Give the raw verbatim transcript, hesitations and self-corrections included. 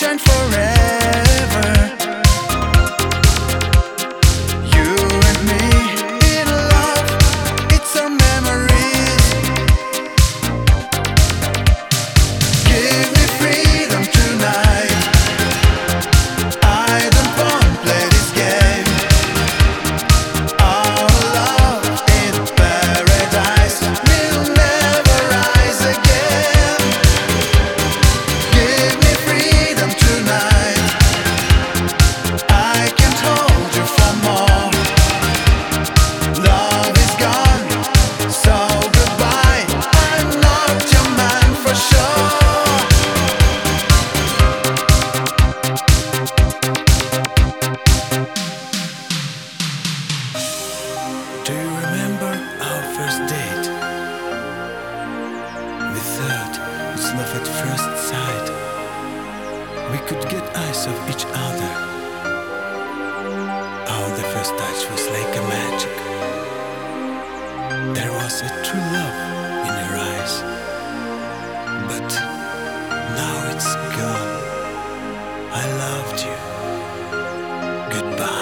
shine forever. You and me in love, it's our memories. Give me freedom tonight. I don't want to play this game. Our love in paradise will never rise again. Give me freedom tonight. I can't hold you for more. Love is gone, so goodbye. I'm not your man for sure. Do you remember our first date? We thought it's love at first sight. We could get eyes of each other. Oh, the first touch was like a magic. There was a true love in your eyes. But now it's gone. I loved you. Goodbye.